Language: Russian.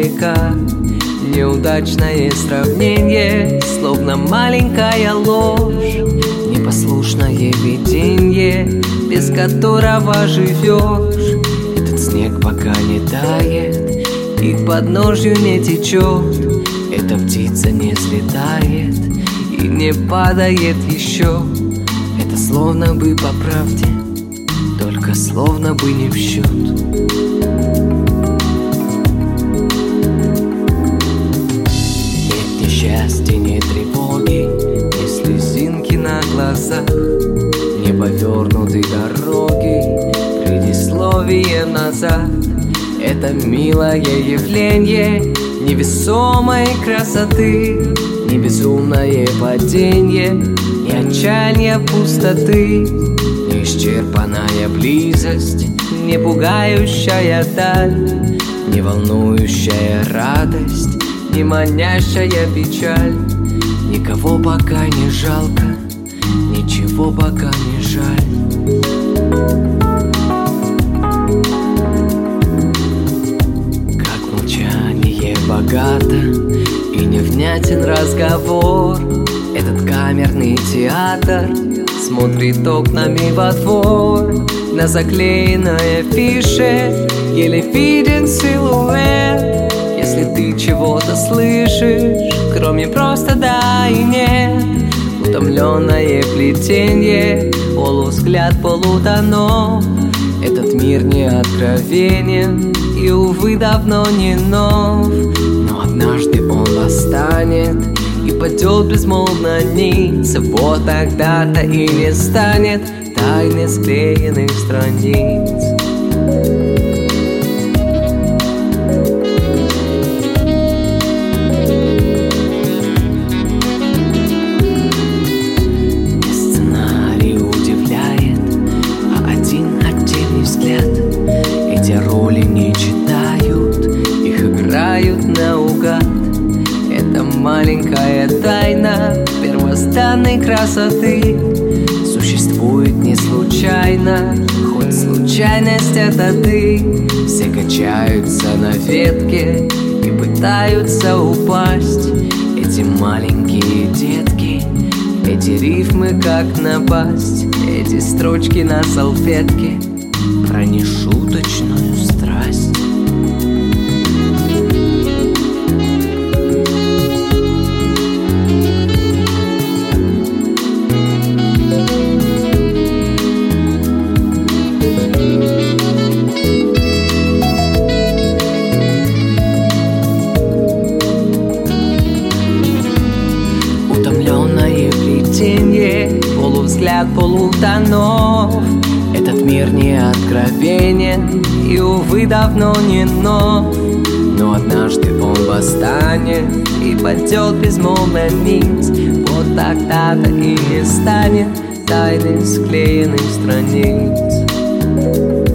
издалека. Неудачное сравнение, словно маленькая ложь. Непослушное видение, без которого живешь. Этот снег пока не тает и к подножью не течет. Эта птица не взлетает и не падает еще. Это словно бы по правде, только словно бы не в счет. Нет ни счастья, ни тревоги, ни слезинки на глазах, не повернутой дороги, предисловие назад. Это милое явление невесомой красоты, не безумное падение, не отчаяние пустоты, не исчерпанная близость, не пугающая даль, не волнующая радость, не манящая печаль. Никого пока не жалко, ничего пока не жаль. Как молчание богато и невнятен разговор. Этот камерный театр смотрит окнами во двор. На заклеенной афише еле виден силуэт. Если ты чего-то слышишь, кроме просто да и нет. Утомленное плетение, полувзгляд, полутонов. Этот мир не откровенен и, увы, давно не нов. Но однажды он восстанет и падет безмолвно ниц. Вот тогда-то и не станет тайны склеенных страниц. Не сценарий удивляет, а один отдельный взгляд. Эти роли не читают, их играют наугад. Это маленькая тайна первозданной красоты существует не случайно, хоть случайность это ты. Все качаются на ветке и пытаются упасть. Эти маленькие детки, эти рифмы как напасть. Эти строчки на салфетке про нешуточную страсть. Утомленное плетение, полувзгляд, полутонов. Этот мир не откровенен и, увы, давно не нов. Но однажды он восстанет и падет безмолвно ниц. Вот тогда-то и не станет тайны склеенных страниц.